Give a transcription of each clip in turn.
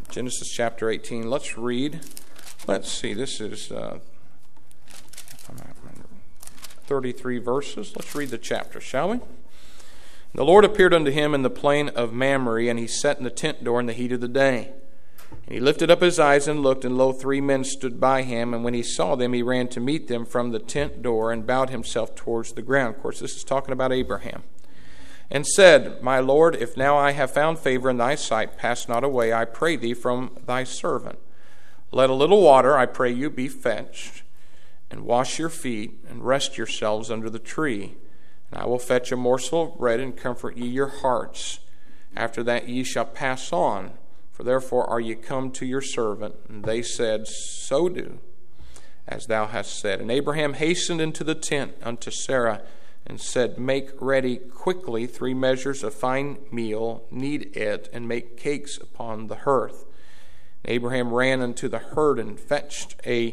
Genesis chapter 18. Let's read. Let's see, this is 33 verses. Let's read the chapter, shall we? The Lord appeared unto him in the plain of Mamre, and he sat in the tent door in the heat of the day. And he lifted up his eyes and looked, and lo, 3 men stood by him. And when he saw them, he ran to meet them from the tent door and bowed himself towards the ground. Of course, this is talking about Abraham. And said, My Lord, if now I have found favor in thy sight, pass not away, I pray thee, from thy servant. Let a little water, I pray you, be fetched, and wash your feet, and rest yourselves under the tree. And I will fetch a morsel of bread, and comfort ye your hearts. After that ye shall pass on, for therefore are ye come to your servant. And they said, So do, as thou hast said. And Abraham hastened into the tent unto Sarah, and said, Make ready quickly 3 measures of fine meal, knead it, and make cakes upon the hearth. And Abraham ran unto the herd, and fetched a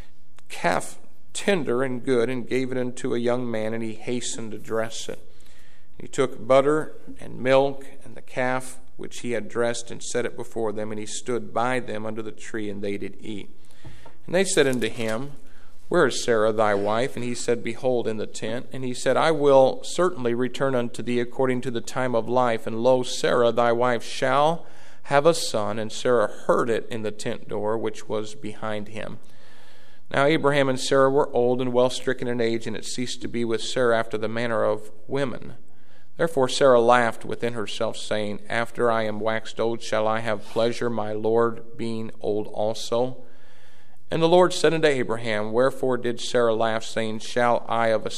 calf tender and good, and gave it unto a young man, and he hastened to dress it. He took butter and milk, and the calf which he had dressed, and set it before them, and he stood by them under the tree, and they did eat. And they said unto him, Where is Sarah thy wife? And he said, Behold, in the tent. And he said, I will certainly return unto thee according to the time of life. And lo, Sarah thy wife shall have a son. And Sarah heard it in the tent door, which was behind him. Now Abraham and Sarah were old and well stricken in age, and it ceased to be with Sarah after the manner of women. Therefore Sarah laughed within herself, saying, After I am waxed old, shall I have pleasure, my Lord being old also? And the Lord said unto Abraham, Wherefore did Sarah laugh, saying, Shall I of a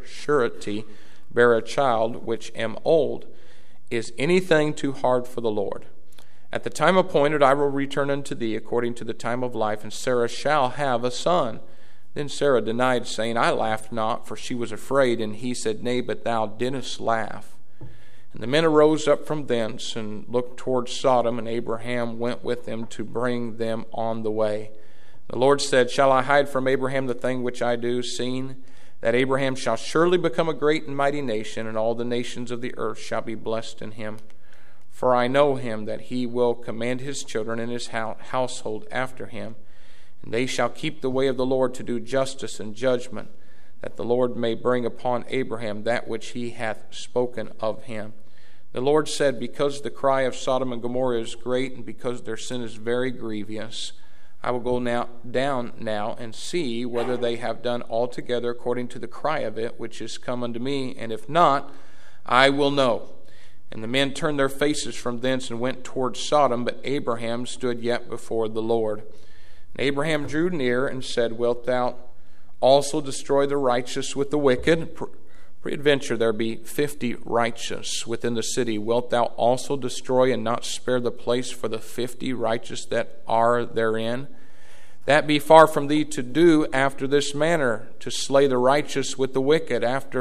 surety bear a child which am old? Is anything too hard for the Lord? At the time appointed I will return unto thee according to the time of life, and Sarah shall have a son. Then Sarah denied, saying, I laughed not, for she was afraid. And he said, Nay, but thou didst laugh. And the men arose up from thence, and looked toward Sodom, and Abraham went with them to bring them on the way. The Lord said, Shall I hide from Abraham the thing which I do, seeing that Abraham shall surely become a great and mighty nation, and all the nations of the earth shall be blessed in him? For I know him, that he will command his children and his household after him, and they shall keep the way of the Lord to do justice and judgment, that the Lord may bring upon Abraham that which he hath spoken of him. The Lord said, Because the cry of Sodom and Gomorrah is great, and because their sin is very grievous, I will go down now and see whether they have done altogether according to the cry of it which is come unto me, and if not, I will know. And the men turned their faces from thence and went toward Sodom, but Abraham stood yet before the Lord. And Abraham drew near and said, Wilt thou also destroy the righteous with the wicked? Peradventure there be 50 righteous within the city. Wilt thou also destroy and not spare the place for the 50 righteous that are therein? That be far from thee to do after this manner, to slay the righteous with the wicked,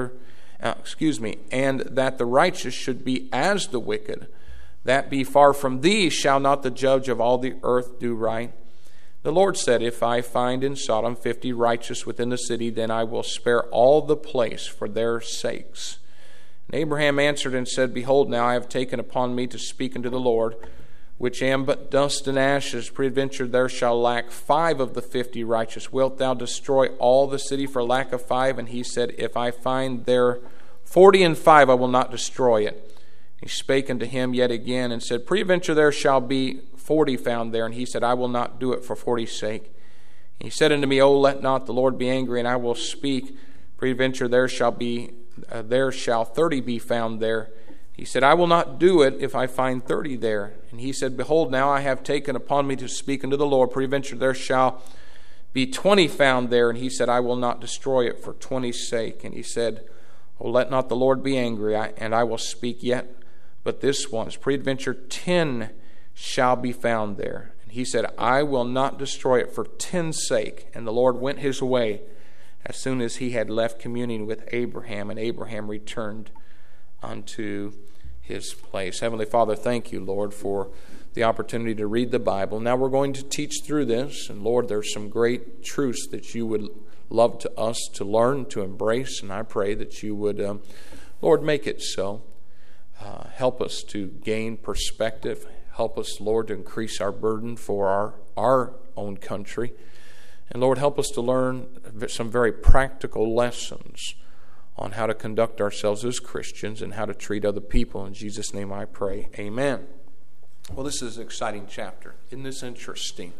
and that the righteous should be as the wicked. That be far from thee. Shall not the judge of all the earth do right? The Lord said, If I find in Sodom 50 righteous within the city, then I will spare all the place for their sakes. And Abraham answered and said, Behold, now I have taken upon me to speak unto the Lord, which am but dust and ashes. Peradventure there shall lack 5 of the 50 righteous. Wilt thou destroy all the city for lack of 5? And he said, If I find there 40 and 5, I will not destroy it. He spake unto him yet again and said, Peradventure there shall be 40 found there. And he said, I will not do it for 40's sake. And he said unto me, O let not the Lord be angry, and I will speak. Peradventure there shall 30 be found there. He said, I will not do it if I find 30 there. And he said, Behold, now I have taken upon me to speak unto the Lord. Peradventure there shall be 20 found there. And he said, I will not destroy it for 20's sake. And he said, O let not the Lord be angry, and I will speak yet but this once. Peradventure 10 shall be found there. And he said, I will not destroy it for 10's sake. And the Lord went his way as soon as he had left communing with Abraham, and Abraham returned unto his place. Heavenly Father, thank you, Lord, for the opportunity to read the Bible. Now we're going to teach through this, and Lord, there's some great truths that you would love to us to learn, to embrace, and I pray that you would, Lord, make it so. Help us to gain perspective. Help us, Lord, to increase our burden for our own country. And Lord, help us to learn some very practical lessons on how to conduct ourselves as Christians and how to treat other people. In Jesus' name I pray, amen. Well, this is an exciting chapter. Isn't this interesting?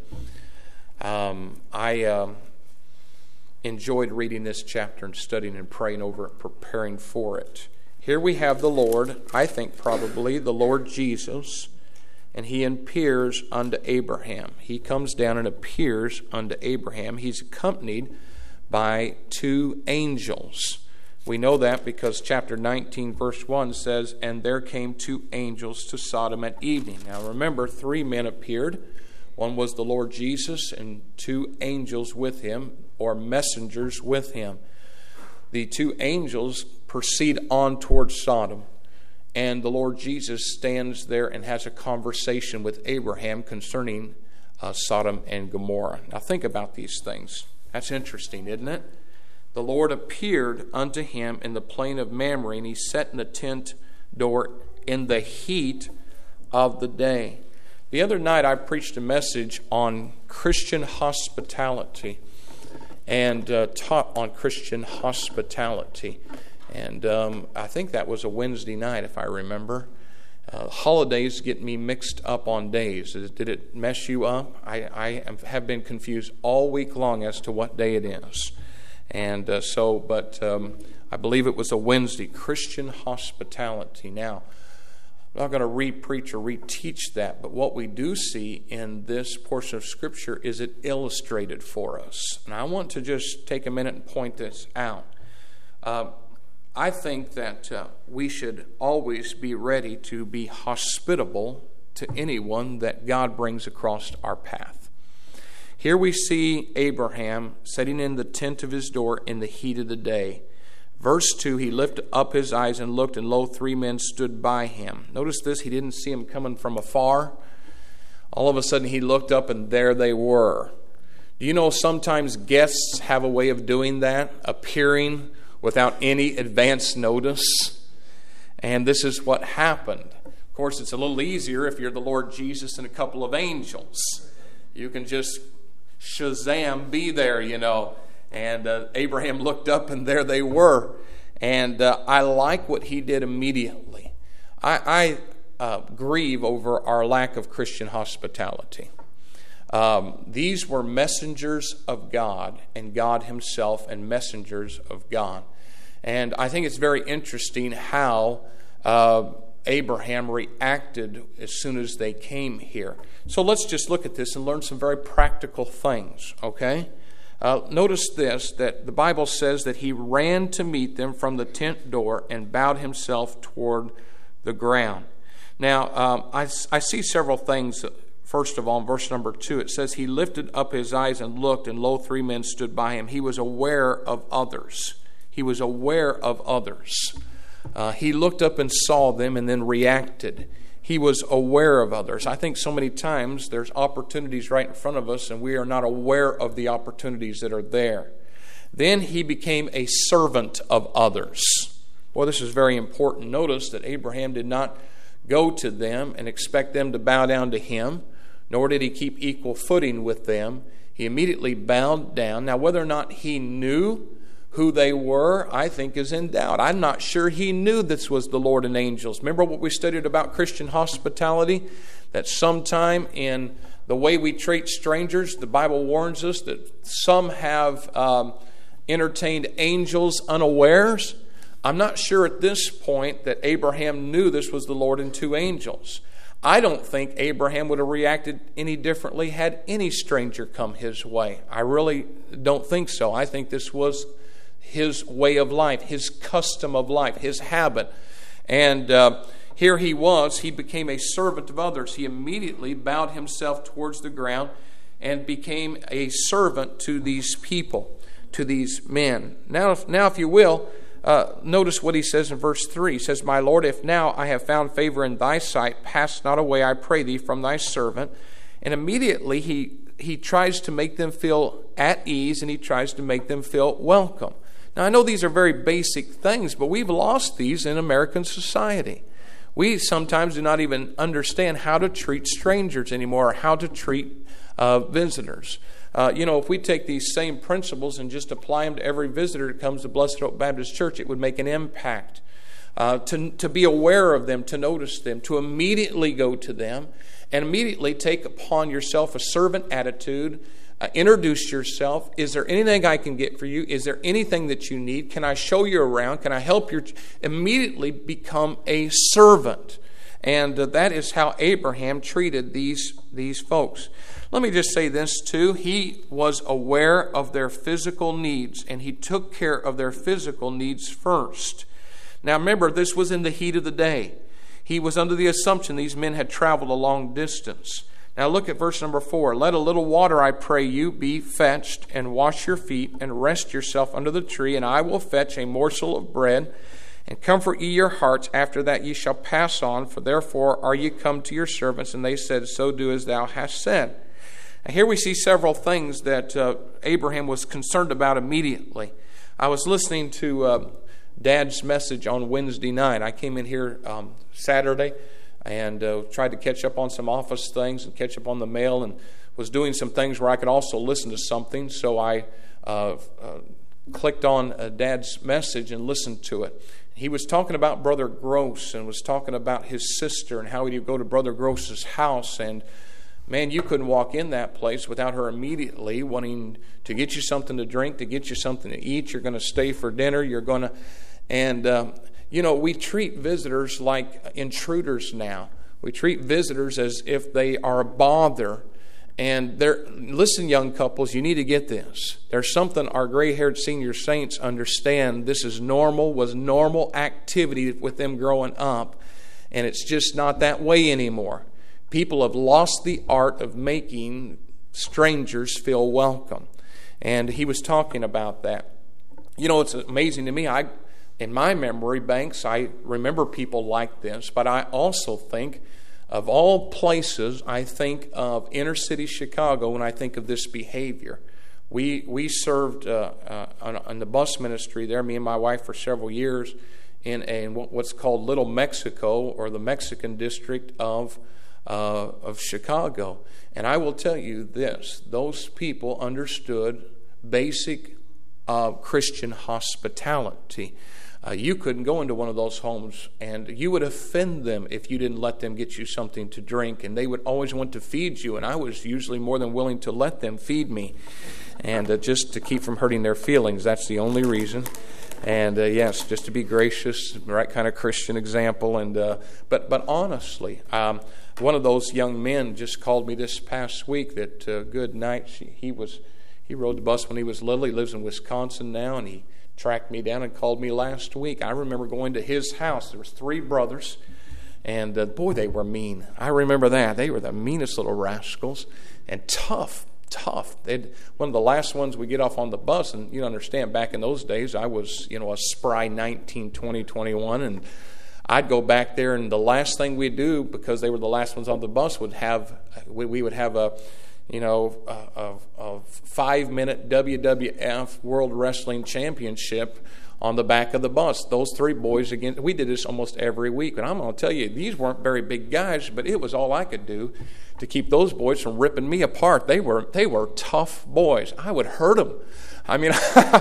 I enjoyed reading this chapter and studying and praying over it, preparing for it. Here we have the Lord, I think probably the Lord Jesus, and he appears unto Abraham. He comes down and appears unto Abraham. He's accompanied by two angels. We know that because chapter 19, verse 1 says, and there came two angels to Sodom at evening. Now remember, three men appeared. One was the Lord Jesus and two angels with him, or messengers with him. The two angels proceed on towards Sodom, and the Lord Jesus stands there and has a conversation with Abraham concerning Sodom and Gomorrah. Now think about these things. That's interesting, isn't it? The Lord appeared unto him in the plain of Mamre, and he sat in the tent door in the heat of the day. The other night I preached a message on Christian hospitality and taught on Christian hospitality. And I think that was a Wednesday night, if I remember. Holidays get me mixed up on days. Did it mess you up? I have been confused all week long as to what day it is. And I believe it was a Wednesday, Christian hospitality. Now, I'm not going to re-preach or re-teach that, but what we do see in this portion of Scripture is it illustrated for us. And I want to just take a minute and point this out. I think that we should always be ready to be hospitable to anyone that God brings across our path. Here we see Abraham sitting in the tent of his door in the heat of the day. Verse 2, he lifted up his eyes and looked, and lo, three men stood by him. Notice this, he didn't see them coming from afar. All of a sudden he looked up and there they were. Do you know sometimes guests have a way of doing that, appearing without any advance notice? And this is what happened. Of course, it's a little easier if you're the Lord Jesus and a couple of angels. You can just Shazam, be there, you know. And Abraham looked up and there they were. And I like what he did immediately. I grieve over our lack of Christian hospitality. These were messengers of God, and God himself and messengers of God. And I think it's very interesting how Abraham reacted as soon as they came here. So let's just look at this and learn some very practical things, okay? Notice this, that the Bible says that he ran to meet them from the tent door and bowed himself toward the ground. Now, I see several things. First of all, in verse number 2, it says, he lifted up his eyes and looked, and lo, three men stood by him. He was aware of others. He was aware of others. He looked up and saw them and then reacted. He was aware of others. I think so many times there's opportunities right in front of us and we are not aware of the opportunities that are there. Then he became a servant of others. Well, this is very important. Notice that Abraham did not go to them and expect them to bow down to him, nor did he keep equal footing with them. He immediately bowed down. Now, whether or not he knew who they were, I think is in doubt. I'm not sure he knew this was the Lord and angels. Remember what we studied about Christian hospitality? That sometime in the way we treat strangers, the Bible warns us that some have entertained angels unawares. I'm not sure at this point that Abraham knew this was the Lord and two angels. I don't think Abraham would have reacted any differently had any stranger come his way. I really don't think so. I think this was his way of life, his custom of life, his habit. And here he was. He became a servant of others. He immediately bowed himself towards the ground and became a servant to these people, to these men. Now if you will, notice what he says in verse 3. He says, my Lord, if now I have found favor in thy sight, pass not away, I pray thee, from thy servant. And immediately he tries to make them feel at ease, and he tries to make them feel welcome. Now, I know these are very basic things, but we've lost these in American society. We sometimes do not even understand how to treat strangers anymore, or how to treat visitors. If we take these same principles and just apply them to every visitor that comes to Blessed Hope Baptist Church, it would make an impact. To be aware of them, to notice them, to immediately go to them, and immediately take upon yourself a servant attitude. Introduce yourself. Is there anything I can get for you? Is there anything that you need? Can I show you around? Can I help you? Immediately become a servant. And that is how Abraham treated these folks. Let me just say this too. He was aware of their physical needs, and he took care of their physical needs first. Now remember, this was in the heat of the day. He was under the assumption these men had traveled a long distance. Now look at verse number 4. Let a little water, I pray you, be fetched, and wash your feet, and rest yourself under the tree, and I will fetch a morsel of bread, and comfort ye your hearts. After that ye shall pass on, for therefore are ye come to your servants. And they said, so do as thou hast said. Now here we see several things that Abraham was concerned about immediately. I was listening to Dad's message on Wednesday night. I came in here Saturday and tried to catch up on some office things and catch up on the mail, and was doing some things where I could also listen to something. So I clicked on Dad's message and listened to it. He was talking about Brother Gross, and was talking about his sister and how he'd go to Brother Gross's house, and man, you couldn't walk in that place without her immediately wanting to get you something to drink, to get you something to eat. You're going to stay for dinner. You're going to, and we treat visitors like intruders now. We treat visitors as if they are a bother. And listen, young couples, you need to get this. There's something our gray-haired senior saints understand. This is was normal activity with them growing up, and it's just not that way anymore. People have lost the art of making strangers feel welcome. And he was talking about that. It's amazing to me. In my memory banks, I remember people like this, but I also think of all places, I think of inner city Chicago when I think of this behavior. We served on the bus ministry there, me and my wife, for several years in what's called Little Mexico, or the Mexican district of Chicago. And I will tell you this, those people understood basic Christian hospitality. You couldn't go into one of those homes, and you would offend them if you didn't let them get you something to drink, and they would always want to feed you, and I was usually more than willing to let them feed me, and just to keep from hurting their feelings. That's the only reason. And yes, just to be gracious, the right kind of Christian example. And but honestly, one of those young men just called me this past week that good night. He rode the bus when he was little. He lives in Wisconsin now, and he tracked me down and called me last week. I remember going to his house. There was 3 brothers, and boy, they were mean. I remember that. They were the meanest little rascals, and tough. One of the last ones we get off on the bus, and you understand, back in those days, I was, a spry 19, 20, 21, and I'd go back there, and the last thing we'd do, because they were the last ones on the bus, we would have a 5-minute WWF World Wrestling Championship on the back of the bus. Those 3 boys, again, we did this almost every week. And I'm going to tell you, these weren't very big guys, but it was all I could do to keep those boys from ripping me apart. They were tough boys. I would hurt them. I mean,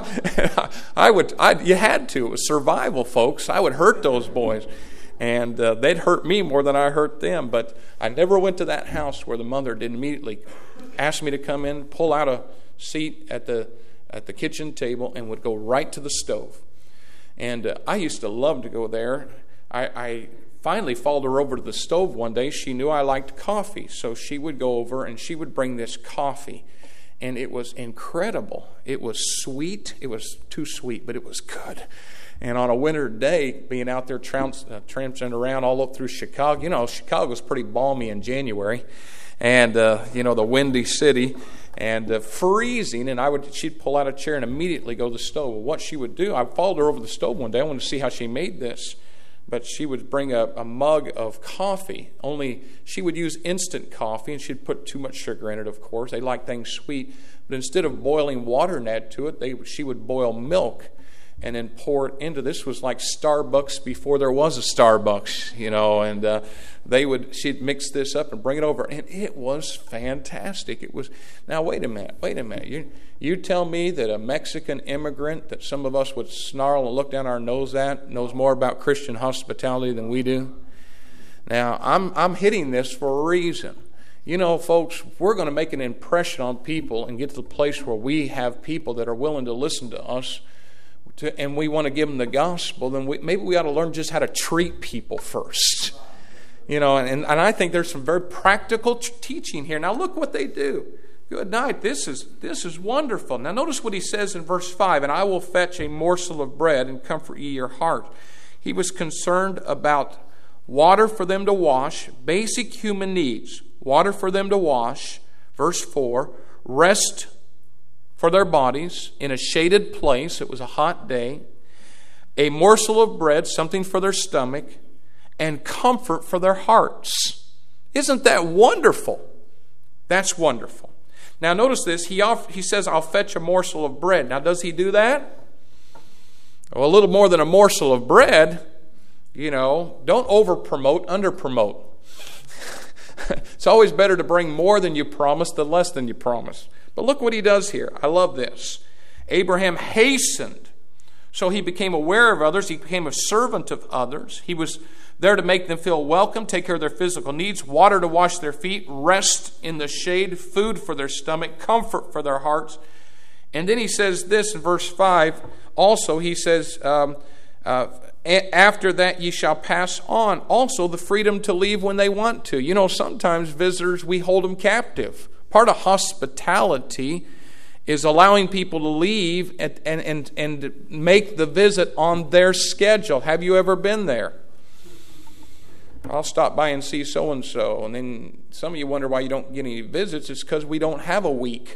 you had to. It was survival, folks. I would hurt those boys. And they'd hurt me more than I hurt them. But I never went to that house where the mother didn't immediately ask me to come in, pull out a seat at the kitchen table, and would go right to the stove. And I used to love to go there. I finally followed her over to the stove one day. She knew I liked coffee, so she would go over and she would bring this coffee. And it was incredible. It was sweet. It was too sweet, but it was good. And on a winter day, being out there tramping around all up through Chicago, Chicago's pretty balmy in January, and the windy city, and freezing. And she'd pull out a chair and immediately go to the stove. Well, what she would do, I followed her over to the stove one day. I wanted to see how she made this, but she would bring a mug of coffee. Only she would use instant coffee, and she'd put too much sugar in it. Of course, they like things sweet, but instead of boiling water and add to it, she would boil milk. and then pour it into. This was like Starbucks before there was a Starbucks, and she'd mix this up and bring it over, and it was fantastic. It was. Now wait a minute. You tell me that a Mexican immigrant that some of us would snarl and look down our nose at knows more about Christian hospitality than we do? Now I'm hitting this for a reason. Folks, we're going to make an impression on people and get to the place where we have people that are willing to listen to us, and we want to give them the gospel. Then maybe we ought to learn just how to treat people first. And I think there's some very practical teaching here. Now look what they do. Good night. This is wonderful. Now notice what he says in verse 5, "And I will fetch a morsel of bread and comfort ye your heart." He was concerned about water for them to wash, basic human needs. Water for them to wash. Verse 4, rest for their bodies in a shaded place. It was a hot day. A morsel of bread, something for their stomach, and comfort for their hearts. Isn't that wonderful? That's wonderful. Now notice this. He says, "I'll fetch a morsel of bread." Now does he do that? Well, a little more than a morsel of bread. Don't over-promote, under-promote. It's always better to bring more than you promised than less than you promised. But look what he does here. I love this. Abraham hastened. So he became aware of others. He became a servant of others. He was there to make them feel welcome, take care of their physical needs, water to wash their feet, rest in the shade, food for their stomach, comfort for their hearts. And then he says this in verse 5. Also, he says, "After that ye shall pass on." Also, the freedom to leave when they want to. Sometimes visitors, we hold them captive. Part of hospitality is allowing people to leave and make the visit on their schedule. Have you ever been there? I'll stop by and see so-and-so. And then some of you wonder why you don't get any visits. It's because we don't have a week.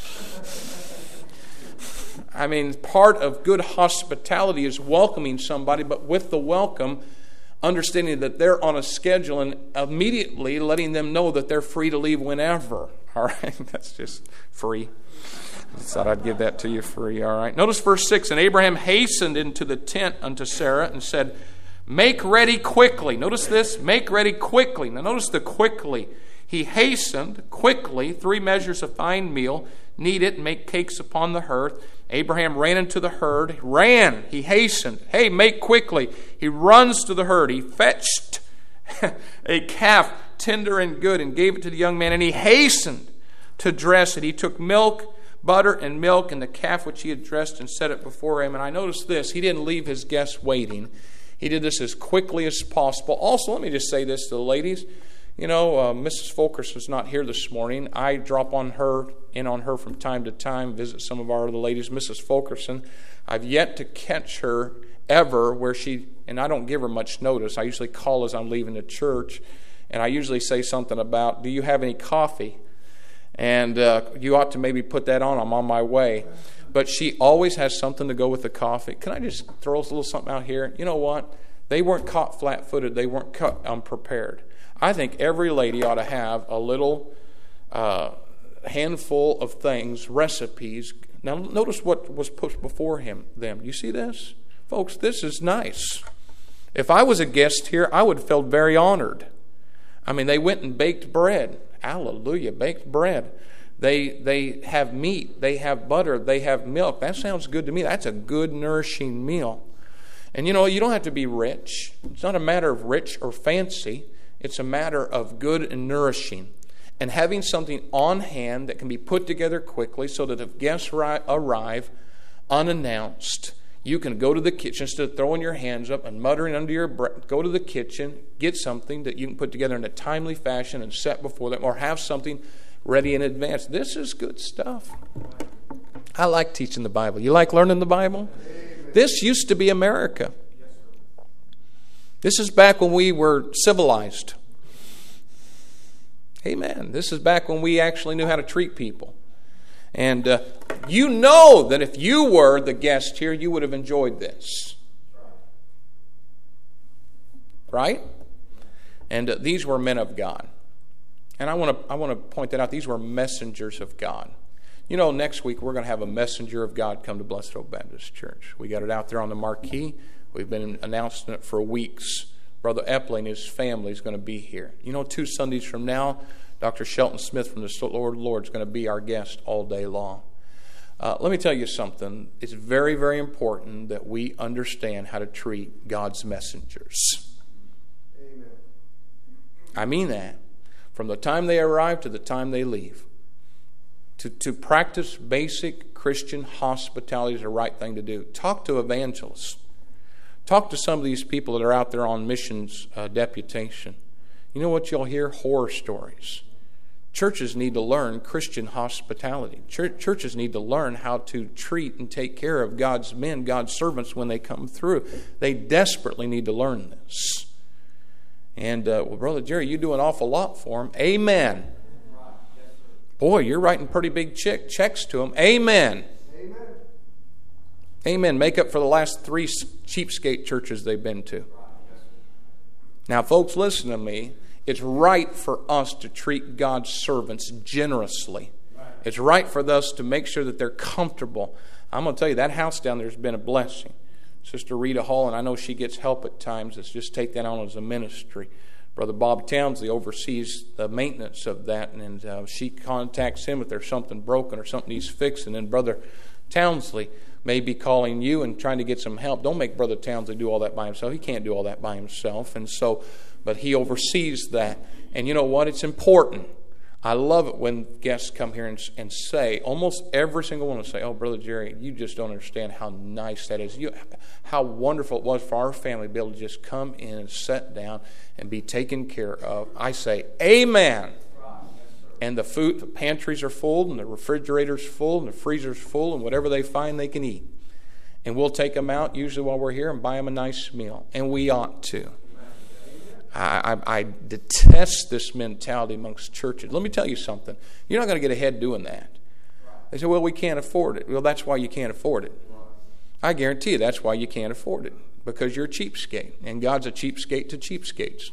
Part of good hospitality is welcoming somebody, but with the welcome, understanding that they're on a schedule and immediately letting them know that they're free to leave whenever. All right? That's just free. I thought I'd give that to you free. All right? Notice verse 6. "And Abraham hastened into the tent unto Sarah and said, Make ready quickly." Notice this. Make ready quickly. Now notice the quickly. He hastened quickly, 3 measures of fine meal, knead it, and make cakes upon the hearth. Abraham ran into the herd. He hastened. Hey, make quickly. He runs to the herd. He fetched a calf, tender and good, and gave it to the young man. And he hastened to dress it. He took butter and milk, and the calf which he had dressed, and set it before him. And I noticed this. He didn't leave his guests waiting. He did this as quickly as possible. Also, let me just say this to the ladies. Mrs. Fulkerson's not here this morning. I drop on her from time to time, visit some of our other ladies. Mrs. Fulkerson, I've yet to catch her ever where and I don't give her much notice. I usually call as I'm leaving the church, and I usually say something about, "Do you have any coffee?" And you ought to maybe put that on. I'm on my way. But she always has something to go with the coffee. Can I just throw a little something out here? You know what? They weren't caught flat-footed. They weren't caught unprepared. I think every lady ought to have a little handful of things, recipes. Now, notice what was put before them. You see this? Folks, this is nice. If I was a guest here, I would feel very honored. They went and baked bread. Hallelujah, baked bread. They have meat. They have butter. They have milk. That sounds good to me. That's a good, nourishing meal. And you don't have to be rich. It's not a matter of rich or fancy. It's a matter of good and nourishing. And having something on hand that can be put together quickly so that if guests arrive unannounced, you can go to the kitchen instead of throwing your hands up and muttering under your breath. Go to the kitchen, get something that you can put together in a timely fashion and set before them, or have something ready in advance. This is good stuff. I like teaching the Bible. You like learning the Bible? This used to be America. This is back when we were civilized. Amen. This is back when we actually knew how to treat people. And you know that if you were the guest here, you would have enjoyed this. Right? And these were men of God. And I want to point that out. These were messengers of God. You know, next week we're going to have a Messenger of God come to Blessed Hope Baptist Church. We got it out there on the marquee. We've been announcing it for weeks. Brother Epley and his family is going to be here. You know, 2 Sundays from now, Dr. Shelton Smith from the Lord is going to be our guest all day long. Let me tell you something. It's very, very important that we understand how to treat God's messengers. Amen. I mean that. From the time they arrive to the time they leave. To practice basic Christian hospitality is the right thing to do. Talk to evangelists. Talk to some of these people that are out there on missions deputation. You know what you'll hear? Horror stories. Churches need to learn Christian hospitality. Churches need to learn how to treat and take care of God's men, God's servants when they come through. They desperately need to learn this. And, well, Brother Jerry, you do an awful lot for them. Amen. Boy, you're writing pretty big checks to them. Amen. Amen. Amen. Make up for the last 3 cheapskate churches they've been to. Now, folks, listen to me. It's right for us to treat God's servants generously. It's right for us to make sure that they're comfortable. I'm going to tell you, that house down there has been a blessing. Sister Rita Hall, and I know she gets help at times. Let's just take that on as a ministry. Brother Bob Townsley oversees the maintenance of that, and she contacts him if there's something broken or something needs fixed. And then Brother Townsley may be calling you and trying to get some help. Don't make Brother Townsley do all that by himself. He can't do all that by himself. And so, but he oversees that. And you know what? It's important. I love it when guests come here and say, almost every single one will say, "Oh, Brother Jerry, you just don't understand how nice that is. How wonderful it was for our family to be able to just come in and sit down and be taken care of." I say, amen. And the food, the pantries are full, and the refrigerator's full, and the freezer's full, and whatever they find they can eat. And we'll take them out, usually while we're here, and buy them a nice meal. And we ought to. I detest this mentality amongst churches. Let me tell you something. You're not going to get ahead doing that. They say, "Well, we can't afford it." Well, that's why you can't afford it. I guarantee you that's why you can't afford it. Because you're a cheapskate. And God's a cheapskate to cheapskates.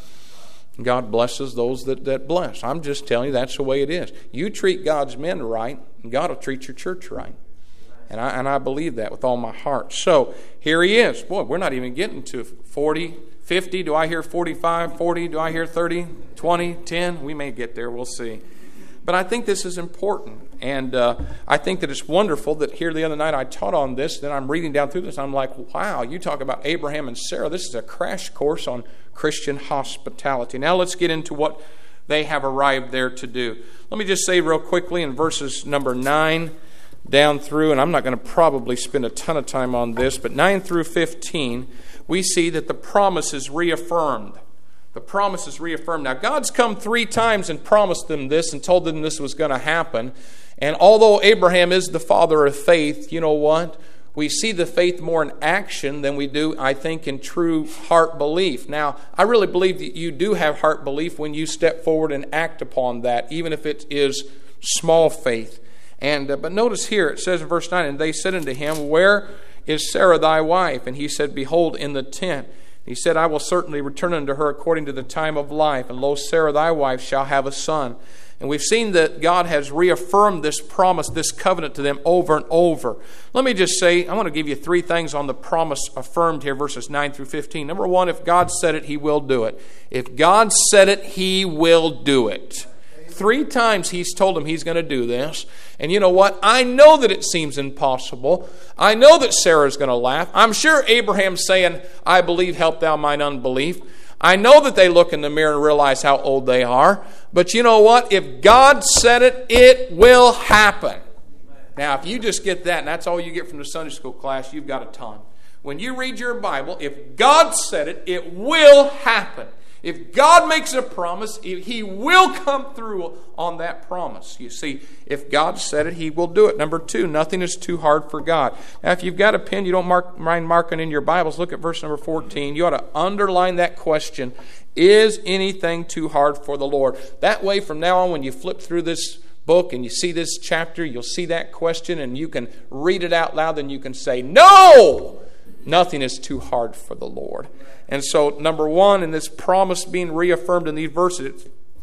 God blesses those that bless. I'm just telling you that's the way it is. You treat God's men right, and God will treat your church right. And I believe that with all my heart. So here he is. Boy, we're not even getting to 40, 50. Do I hear 45, 40? Do I hear 30, 20, 10? We may get there. We'll see. But I think this is important. And I think that it's wonderful that here the other night I taught on this. Then I'm reading down through this. I'm like, wow, you talk about Abraham and Sarah. This is a crash course on Christian hospitality. Now let's get into what they have arrived there to do. Let me just say real quickly in verses number 9 down through, and I'm not going to probably spend a ton of time on this, but 9 through 15, we see that the promise is reaffirmed. The promise is reaffirmed. Now, God's come 3 times and promised them this and told them this was going to happen. And although Abraham is the father of faith, you know what? We see the faith more in action than we do, I think, in true heart belief. Now, I really believe that you do have heart belief when you step forward and act upon that, even if it is small faith. And but notice here, it says in verse 9, "And they said unto him, Where is Sarah thy wife? And he said, Behold, in the tent. He said, I will certainly return unto her according to the time of life. And lo, Sarah thy wife shall have a son." And we've seen that God has reaffirmed this promise, this covenant to them over and over. Let me just say, I want to give you 3 things on the promise affirmed here, verses 9 through 15. Number 1, if God said it, He will do it. If God said it, He will do it. 3 times He's told him He's going to do this. And you know what? I know that it seems impossible. I know that Sarah's going to laugh. I'm sure Abraham's saying, "I believe, help thou mine unbelief." I know that they look in the mirror and realize how old they are. But you know what? If God said it, it will happen. Now, if you just get that, and that's all you get from the Sunday school class, you've got a ton. When you read your Bible, if God said it, it will happen. If God makes a promise, He will come through on that promise. You see, if God said it, He will do it. Number 2, nothing is too hard for God. Now, if you've got a pen, you don't mind marking in your Bibles, look at verse number 14. You ought to underline that question, is anything too hard for the Lord? That way, from now on, when you flip through this book and you see this chapter, you'll see that question and you can read it out loud and you can say, no! Nothing is too hard for the Lord. And so, number 1, in this promise being reaffirmed in these verses,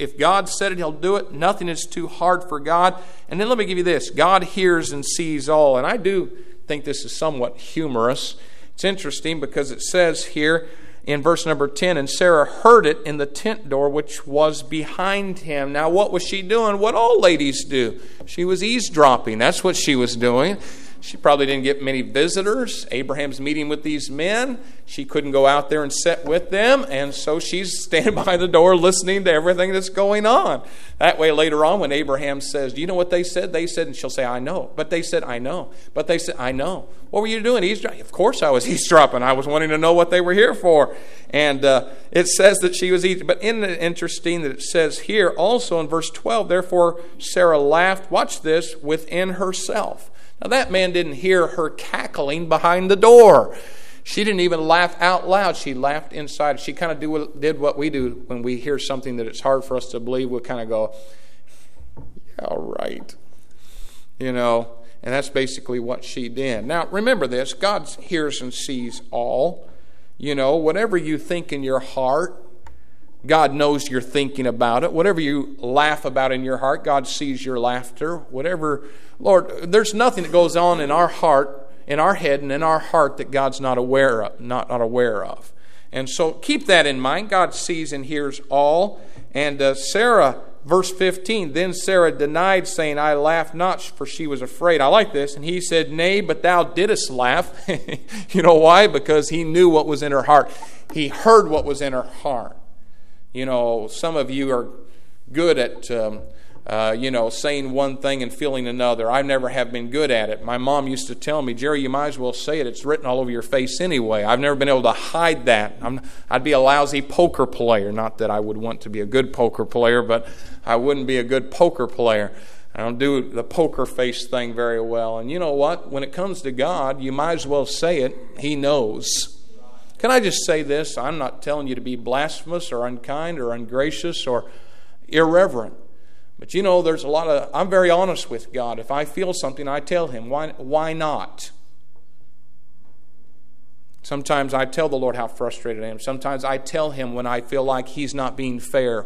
If God said it, He'll do it. Nothing is too hard for God. And then let me give you this. God hears and sees all. And I do think this is somewhat humorous. It's interesting because it says here in verse number 10, and Sarah heard it in the tent door which was behind him. Now what was she doing? What all ladies do. She was eavesdropping. That's what she was doing. She probably didn't get many visitors. Abraham's meeting with these men. She couldn't go out there and sit with them. And so she's standing by the door listening to everything that's going on. That way later on when Abraham says, do you know what they said? They said, and she'll say, I know. But they said, I know. But they said, I know. What were you doing? Eavesdropping? Of course I was eavesdropping. I was wanting to know what they were here for. And it says that she was eavesdropping. But isn't it interesting that it says here also in verse 12, therefore Sarah laughed, watch this, within herself. Now that man didn't hear her cackling behind the door. She didn't even laugh out loud. She laughed inside. She kind of did what we do when we hear something that it's hard for us to believe. We'll kind of go, yeah, all right. You know, and that's basically what she did. Now remember this, God hears and sees all. You know, whatever you think in your heart, God knows you're thinking about it. Whatever you laugh about in your heart, God sees your laughter. Whatever, Lord, there's nothing that goes on in our heart, in our head, and in our heart that God's not aware of. And so keep that in mind. God sees and hears all. And Sarah, verse 15, then Sarah denied, saying, I laughed not, for she was afraid. I like this. And he said, nay, but thou didst laugh. You know why? Because he knew what was in her heart. He heard what was in her heart. You know, some of you are good at, saying one thing and feeling another. I never have been good at it. My mom used to tell me, Jerry, you might as well say it. It's written all over your face anyway. I've never been able to hide that. I'd be a lousy poker player. Not that I would want to be a good poker player, but I wouldn't be a good poker player. I don't do the poker face thing very well. And you know what? When it comes to God, you might as well say it. He knows. Can I just say this? I'm not telling you to be blasphemous or unkind or ungracious or irreverent. But you know, there's I'm very honest with God. If I feel something, I tell Him. Why not? Sometimes I tell the Lord how frustrated I am. Sometimes I tell Him when I feel like He's not being fair.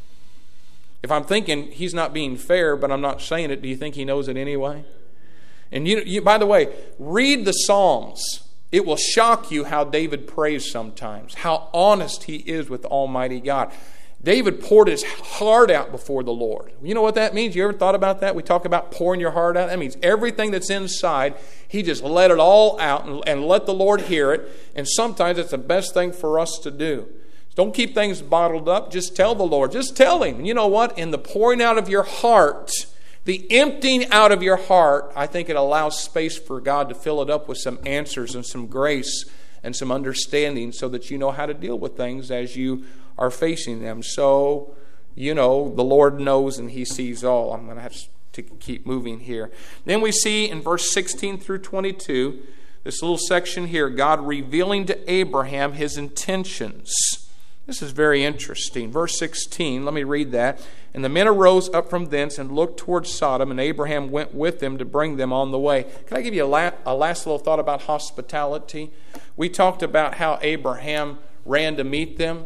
If I'm thinking He's not being fair, but I'm not saying it, do you think He knows it anyway? And you by the way, read the Psalms. It will shock you how David prays sometimes, how honest he is with Almighty God. David poured his heart out before the Lord. You know what that means? You ever thought about that? We talk about pouring your heart out. That means everything that's inside, he just let it all out and let the Lord hear it. And sometimes it's the best thing for us to do. Don't keep things bottled up. Just tell the Lord. Just tell Him. And you know what? In the pouring out of your heart, the emptying out of your heart, I think it allows space for God to fill it up with some answers and some grace and some understanding so that you know how to deal with things as you are facing them. So, you know, the Lord knows and He sees all. I'm going to have to keep moving here. Then we see in verse 16 through 22, this little section here, God revealing to Abraham His intentions. This is very interesting. Verse 16, let me read that. And the men arose up from thence and looked towards Sodom, and Abraham went with them to bring them on the way. Can I give you a last little thought about hospitality? We talked about how Abraham ran to meet them,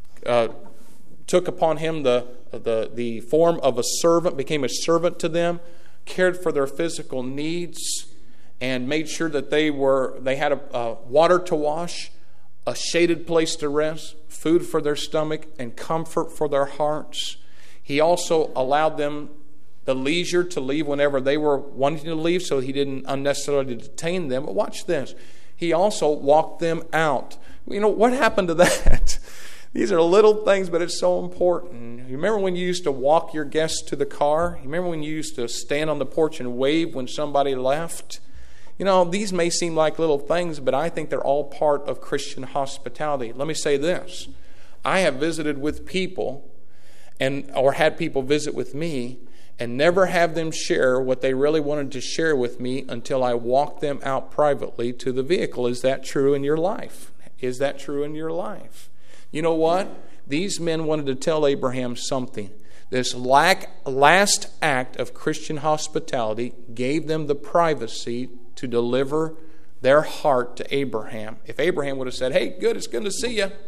took upon him the form of a servant, became a servant to them, cared for their physical needs, and made sure that they had a water to wash, a shaded place to rest, food for their stomach, and comfort for their hearts. He also allowed them the leisure to leave whenever they were wanting to leave, so he didn't unnecessarily detain them. But watch this. He also walked them out. You know, what happened to that? These are little things, but it's so important. You remember when you used to walk your guests to the car? You remember when you used to stand on the porch and wave when somebody left? You know, these may seem like little things, but I think they're all part of Christian hospitality. Let me say this. I have visited with people or had people visit with me and never have them share what they really wanted to share with me until I walked them out privately to the vehicle. Is that true in your life? Is that true in your life? You know what? These men wanted to tell Abraham something. This last act of Christian hospitality gave them the privacy to deliver their heart to Abraham. If Abraham would have said, hey, good, it's good to see you,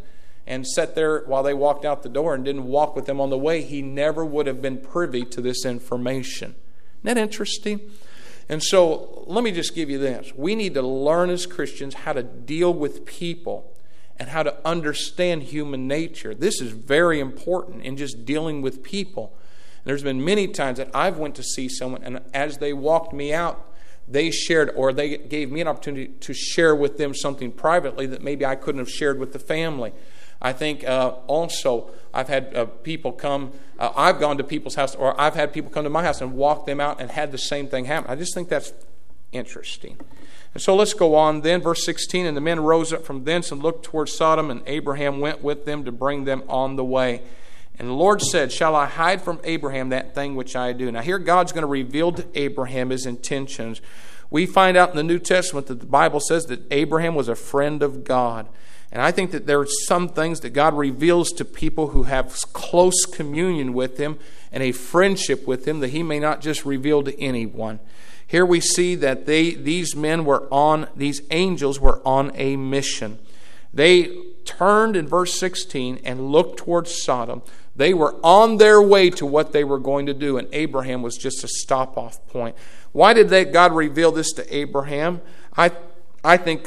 and sat there while they walked out the door and didn't walk with them on the way, he never would have been privy to this information. Isn't that interesting? And so let me just give you this. We need to learn as Christians how to deal with people and how to understand human nature. This is very important in just dealing with people. And there's been many times that I've went to see someone, and as they walked me out, they shared, or they gave me an opportunity to share with them something privately that maybe I couldn't have shared with the family. I think also I've had people come, I've gone to people's house, or I've had people come to my house and walk them out and had the same thing happen. I just think that's interesting. And so let's go on then. Verse 16, and the men rose up from thence and looked toward Sodom, and Abraham went with them to bring them on the way. And the Lord said, shall I hide from Abraham that thing which I do? Now here God's going to reveal to Abraham his intentions. We find out in the New Testament that the Bible says that Abraham was a friend of God. And I think that there are some things that God reveals to people who have close communion with Him and a friendship with Him that He may not just reveal to anyone. Here we see that these angels were on a mission. They turned in verse 16 and looked towards Sodom. They were on their way to what they were going to do, and Abraham was just a stop-off point. Why did God reveal this to Abraham? I think,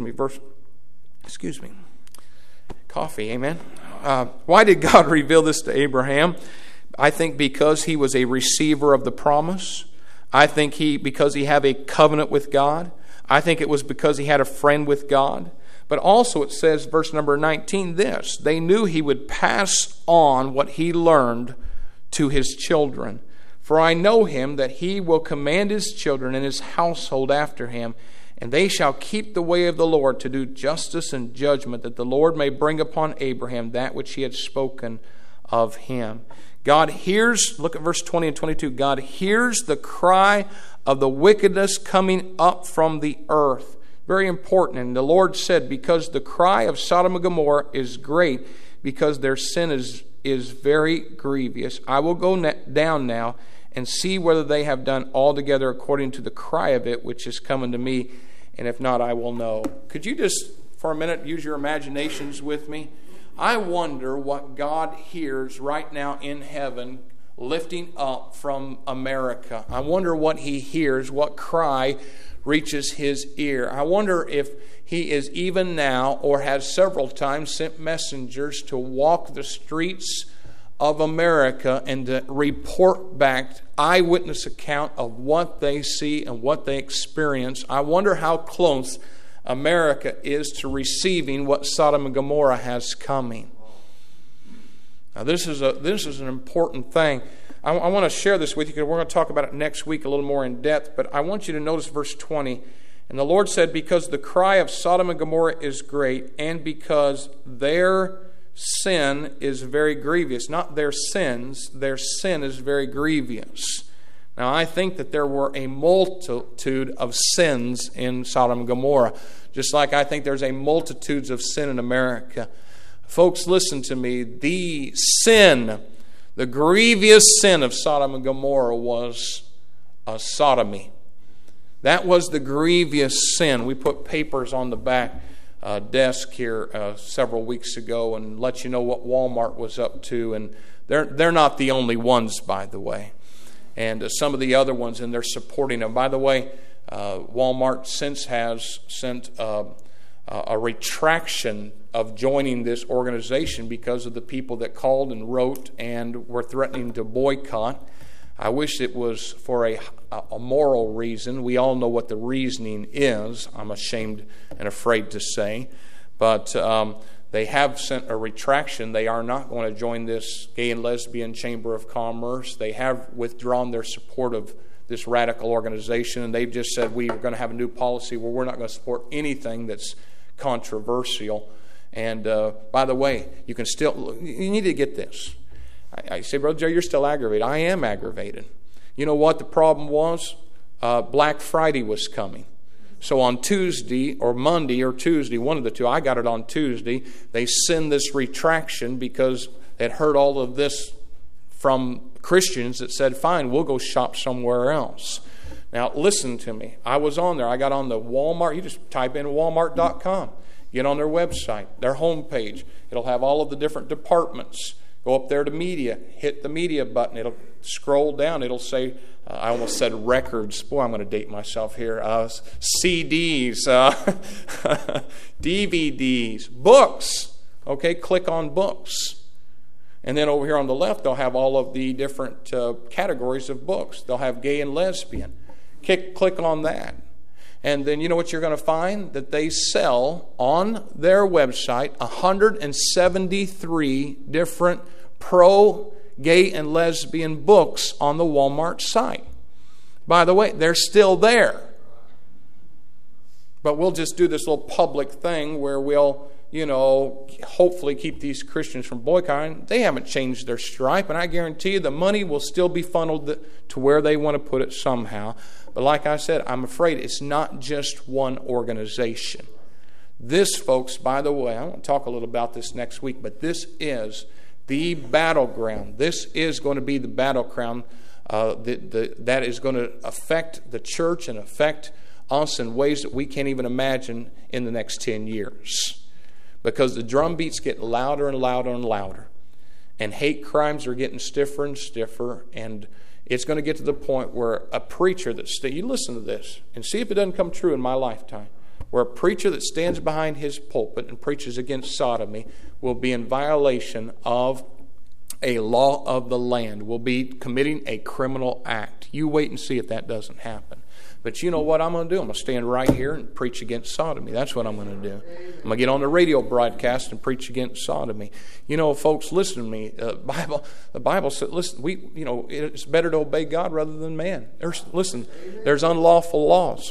coffee, amen. Why did God reveal this to Abraham? I think because he was a receiver of the promise. I think because he had a covenant with God. I think it was because he had a friend with God. But also it says, verse number 19, this: they knew he would pass on what he learned to his children. For I know him, that he will command his children and his household after him, and they shall keep the way of the Lord to do justice and judgment, that the Lord may bring upon Abraham that which he had spoken of him. God hears, look at verse 20 and 22, God hears the cry of the wickedness coming up from the earth. Very important. And the Lord said, because the cry of Sodom and Gomorrah is great, because their sin is very grievous, I will go down now and see whether they have done altogether according to the cry of it, which is coming to me, and if not, I will know. Could you just, for a minute, use your imaginations with me? I wonder what God hears right now in heaven lifting up from America. I wonder what He hears, what cry reaches His ear. I wonder if He is even now, or has several times, sent messengers to walk the streets of America and to report back eyewitness account of what they see and what they experience. I wonder how close America is to receiving what Sodom and Gomorrah has coming. Now this is an important thing. I want to share this with you because we're going to talk about it next week a little more in depth, but I want you to notice verse 20. And the Lord said, because the cry of Sodom and Gomorrah is great, and because their sin is very grievous. Not their sins, their sin is very grievous. Now I think that there were a multitude of sins in Sodom and Gomorrah, just like I think there's a multitudes of sin in America. Folks, listen to me. The grievous sin of Sodom and Gomorrah was sodomy. That was the grievous sin. We put papers on the back desk here several weeks ago and let you know what Walmart was up to. And they're not the only ones, by the way. And some of the other ones, and they're supporting them. By the way, Walmart since has sent a retraction of joining this organization because of the people that called and wrote and were threatening to boycott. I wish it was for a moral reason. We all know what the reasoning is, I'm ashamed and afraid to say. But they have sent a retraction. They are not going to join this Gay and Lesbian Chamber of Commerce. They have withdrawn their support of this radical organization, and they've just said we are going to have a new policy where we're not going to support anything that's controversial. And by the way, you need to get this. I say, Brother Joe, you're still aggravated. I am aggravated. You know what the problem was? Black Friday was coming. So on Tuesday or Monday or Tuesday, one of the two, I got it on Tuesday, they send this retraction because they'd heard all of this from Christians that said, fine, we'll go shop somewhere else. Now, listen to me. I was on there. I got on the Walmart. You just type in Walmart.com. Get on their website, their homepage. It'll have all of the different departments. Go up there to media, hit the media button. It'll scroll down. It'll say, I almost said records. Boy, I'm going to date myself here. CDs, DVDs, books. Okay, click on books. And then over here on the left, they'll have all of the different categories of books. They'll have gay and lesbian. Click on that. And then you know what you're going to find? That they sell on their website 173 different pro-gay and lesbian books on the Walmart site. By the way, they're still there. But we'll just do this little public thing where we'll, hopefully keep these Christians from boycotting. They haven't changed their stripe, and I guarantee you the money will still be funneled to where they want to put it somehow. But like I said, I'm afraid it's not just one organization. This, folks, by the way, I want to talk a little about this next week, but this is the battleground. This is going to be the battleground that is going to affect the church and affect us in ways that we can't even imagine in the next 10 years. Because the drum beats get louder and louder and louder. And hate crimes are getting stiffer and stiffer. And it's going to get to the point where a preacher you listen to this and see if it doesn't come true in my lifetime, where a preacher that stands behind his pulpit and preaches against sodomy will be in violation of a law of the land, will be committing a criminal act. You wait and see if that doesn't happen. But you know what I'm going to do? I'm going to stand right here and preach against sodomy. That's what I'm going to do. I'm going to get on the radio broadcast and preach against sodomy. Folks, listen to me. The Bible says, listen, it's better to obey God rather than man. There's unlawful laws.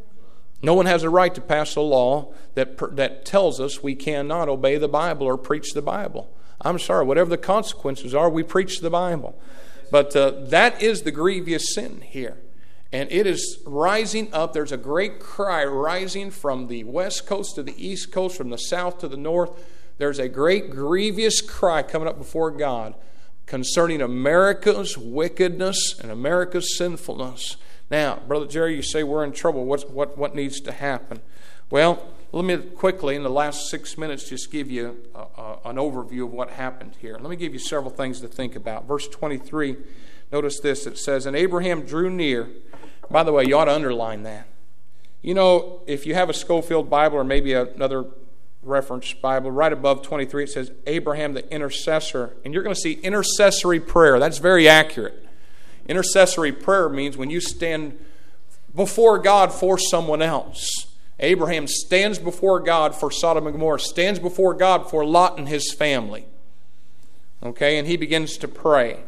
No one has a right to pass a law that tells us we cannot obey the Bible or preach the Bible. I'm sorry, whatever the consequences are, we preach the Bible. But that is the grievous sin here. And it is rising up. There's a great cry rising from the west coast to the east coast, from the south to the north. There's a great grievous cry coming up before God concerning America's wickedness and America's sinfulness. Now, Brother Jerry, you say we're in trouble. What needs to happen? Well, let me quickly, in the last 6 minutes, just give you an overview of what happened here. Let me give you several things to think about. Verse 23, notice this. It says, and Abraham drew near. By the way, you ought to underline that. If you have a Schofield Bible or maybe another reference Bible, right above 23, it says Abraham the intercessor. And you're going to see intercessory prayer. That's very accurate. Intercessory prayer means when you stand before God for someone else. Abraham stands before God for Sodom and Gomorrah, stands before God for Lot and his family. Okay, and he begins to pray.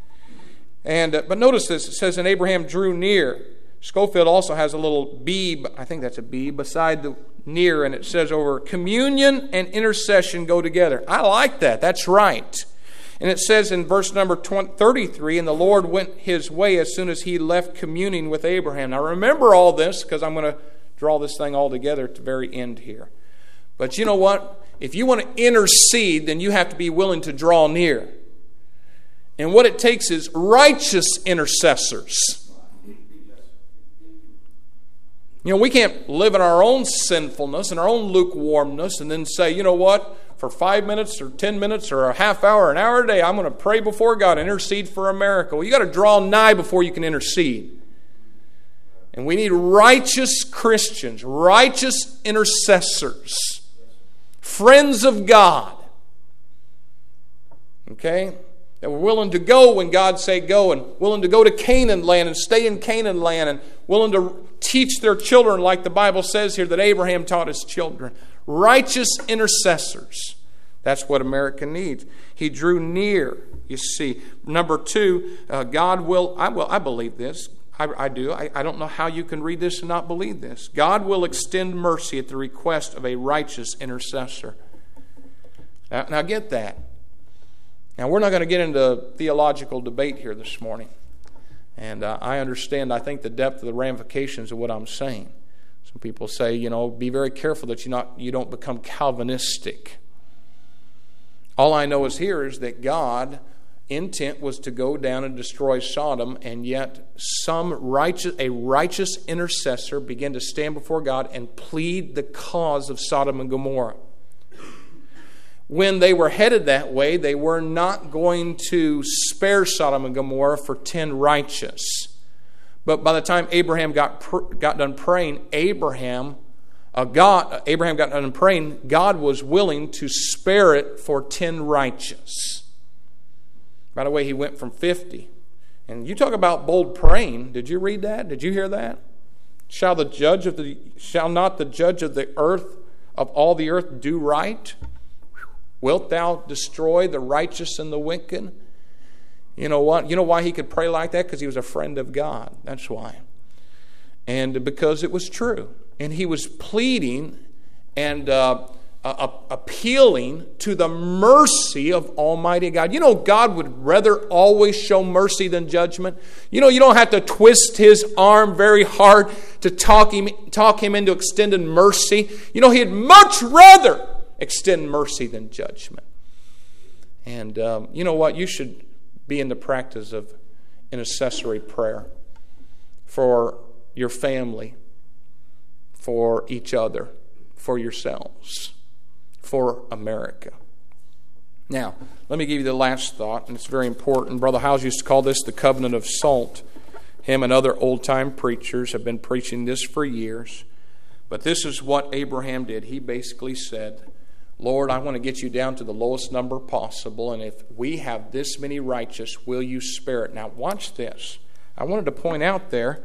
But notice this, it says, and Abraham drew near. Schofield also has a little B, I think that's a B, beside the near, and it says over, communion and intercession go together. I like that, that's right. And it says in verse number 33, and the Lord went his way as soon as he left communing with Abraham. Now remember all this, because I'm going to draw this thing all together at the very end here. But you know what? If you want to intercede, then you have to be willing to draw near. And what it takes is righteous intercessors. We can't live in our own sinfulness and our own lukewarmness and then say, you know what, for 5 minutes or 10 minutes or a half hour, an hour a day, I'm going to pray before God, intercede for America. Well, you got to draw nigh before you can intercede. And we need righteous Christians, righteous intercessors, friends of God. Okay? That were willing to go when God say go, and willing to go to Canaan land and stay in Canaan land, and willing to teach their children like the Bible says here that Abraham taught his children. Righteous intercessors. That's what America needs. He drew near, you see. Number 2, God will, I believe this. I do. I don't know how you can read this and not believe this. God will extend mercy at the request of a righteous intercessor. Now get that. Now, we're not going to get into theological debate here this morning. And I understand, I think, the depth of the ramifications of what I'm saying. Some people say, be very careful that you don't become Calvinistic. All I know is that God intent was to go down and destroy Sodom, and yet a righteous intercessor began to stand before God and plead the cause of Sodom and Gomorrah. When they were headed that way, they were not going to spare Sodom and Gomorrah for 10 righteous. But by the time Abraham got done praying, God was willing to spare it for 10 righteous. By the way, he went from 50. And you talk about bold praying. Did you read that? Did you hear that? Shall not the judge of the earth, of all the earth, do right? Wilt thou destroy the righteous and the wicked? You know what? You know why he could pray like that? Because he was a friend of God. That's why. And because it was true. And he was pleading and appealing to the mercy of Almighty God. You know, God would rather always show mercy than judgment. You know, you don't have to twist His arm very hard to talk him into extended mercy. You know, He'd much rather extend mercy than judgment. And you know what? You should be in the practice of intercessory prayer for your family, for each other, for yourselves, for America. Now, let me give you the last thought, and it's very important. Brother Howes used to call this the covenant of salt. Him and other old-time preachers have been preaching this for years. But this is what Abraham did. He basically said, Lord, I want to get you down to the lowest number possible, and if we have this many righteous, will you spare it? Now, watch this. I wanted to point out there,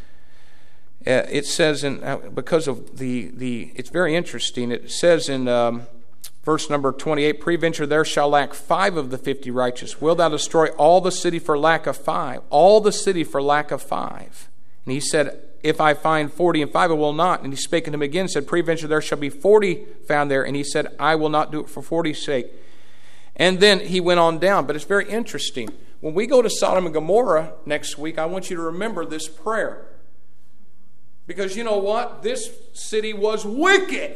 it says, because of it's very interesting, it says in verse number 28, peradventure there shall lack 5 of the 50 righteous. Wilt thou destroy all the city for lack of 5? All the city for lack of 5. And he said, if I find 40 and 5, I will not. And he spake unto him again, and said, peradventure there shall be 40 found there. And he said, I will not do it for 40's sake. And then he went on down. But it's very interesting. When we go to Sodom and Gomorrah next week, I want you to remember this prayer. Because you know what? This city was wicked.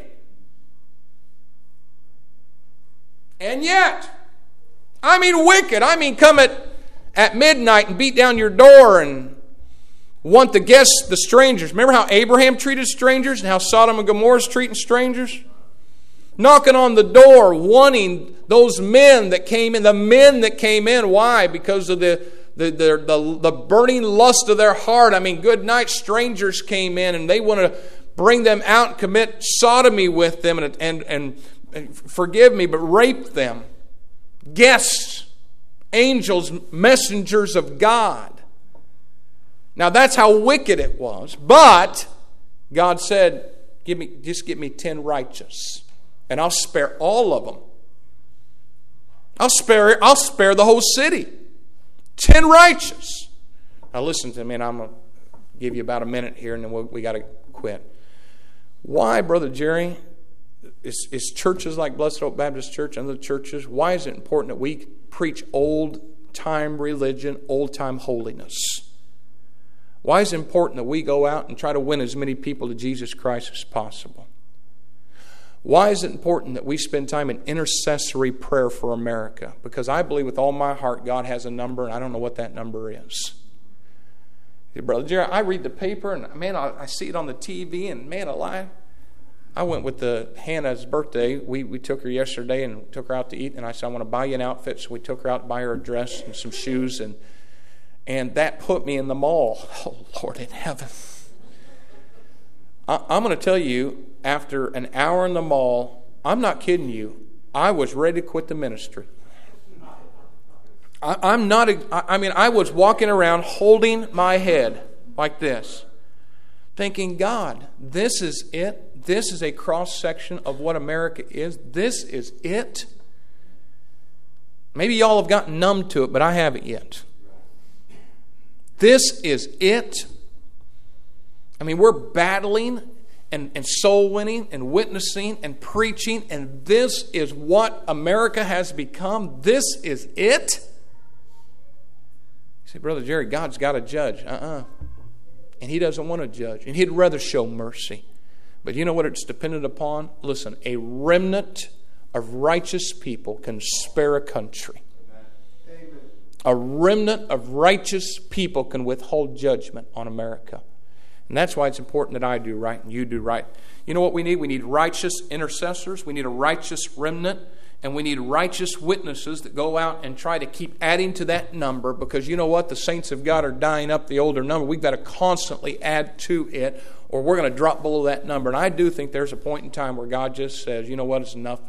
And yet, I mean wicked. I mean come at midnight and beat down your door and want the guests, the strangers. Remember how Abraham treated strangers and how Sodom and Gomorrah is treating strangers? Knocking on the door, wanting those men that came in. The men that came in. Why? Because of the burning lust of their heart. I mean, good night, strangers came in and they wanted to bring them out and commit sodomy with them and forgive me, but rape them. Guests, angels, messengers of God. Now that's how wicked it was. But God said, just give me 10 righteous, and I'll spare all of them. I'll spare the whole city. 10 righteous. Now listen to me, and I'm going to give you about a minute here, and then we got to quit. Why, Brother Jerry, is churches like Blessed Hope Baptist Church and other churches, why is it important that we preach old-time religion, old-time holiness? Why is it important that we go out and try to win as many people to Jesus Christ as possible? Why is it important that we spend time in intercessory prayer for America? Because I believe with all my heart God has a number, and I don't know what that number is. Hey, Brother Jerry, I read the paper, and man, I see it on the TV, and man alive, I went with Hannah's birthday. We took her yesterday and took her out to eat, and I said, I want to buy you an outfit. So we took her out to buy her a dress and some shoes, and that put me in the mall. Oh, Lord in heaven. I'm going to tell you, after an hour in the mall, I'm not kidding you, I was ready to quit the ministry. I was walking around holding my head like this, thinking, God, this is it. This is a cross-section of what America is. This is it. Maybe y'all have gotten numb to it, but I haven't yet. This is it. I mean, we're battling and soul winning and witnessing and preaching, and this is what America has become. This is it. You say, Brother Jerry, God's got to judge. And He doesn't want to judge, and He'd rather show mercy. But you know what it's dependent upon? Listen, a remnant of righteous people can spare a country. Amen. a remnant of righteous people can withhold judgment on America. And that's why it's important that I do right and you do right. You know what we need? We need righteous intercessors. We need a righteous remnant. And we need righteous witnesses that go out and try to keep adding to that number, because you know what? The saints of God are dying up the older number. We've got to constantly add to it, or we're going to drop below that number. And I do think there's a point in time where God just says, you know what? It's enough.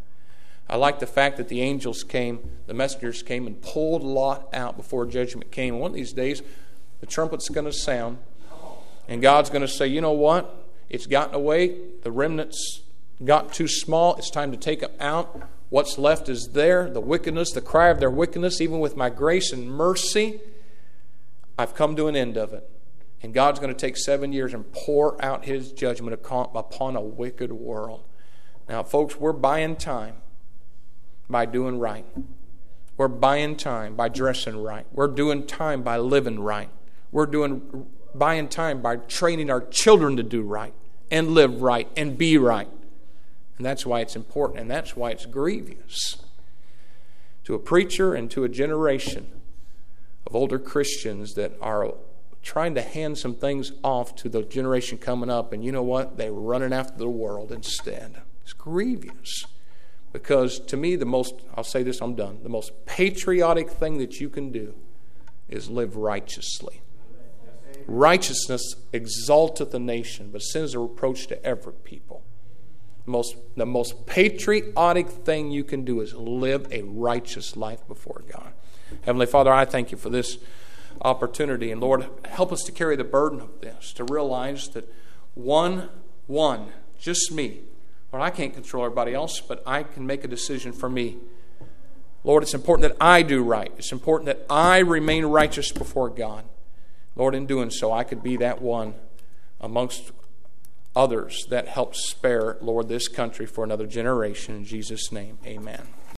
I like the fact that the angels came, the messengers came and pulled Lot out before judgment came. And one of these days, the trumpet's going to sound, and God's going to say, you know what? It's gotten away. The remnant's got too small. It's time to take them out. What's left is there, the wickedness, the cry of their wickedness. Even with my grace and mercy, I've come to an end of it. And God's going to take 7 years and pour out His judgment upon a wicked world. Now, folks, we're buying time by doing right. We're buying time by dressing right. We're doing time by living right. We're buying time by training our children to do right and live right and be right. And that's why it's important, and that's why it's grievous to a preacher and to a generation of older Christians that are trying to hand some things off to the generation coming up, and you know what? They're running after the world instead. It's grievous. Because to me, I'll say this, I'm done. The most patriotic thing that you can do is live righteously. Righteousness exalteth a nation, but sin is a reproach to every people. The most patriotic thing you can do is live a righteous life before God. Heavenly Father, I thank you for this opportunity. And Lord, help us to carry the burden of this, to realize that one, just me. Lord, I can't control everybody else, but I can make a decision for me. Lord, it's important that I do right. It's important that I remain righteous before God. Lord, in doing so, I could be that one amongst others that help spare, Lord, this country for another generation. In Jesus' name, amen.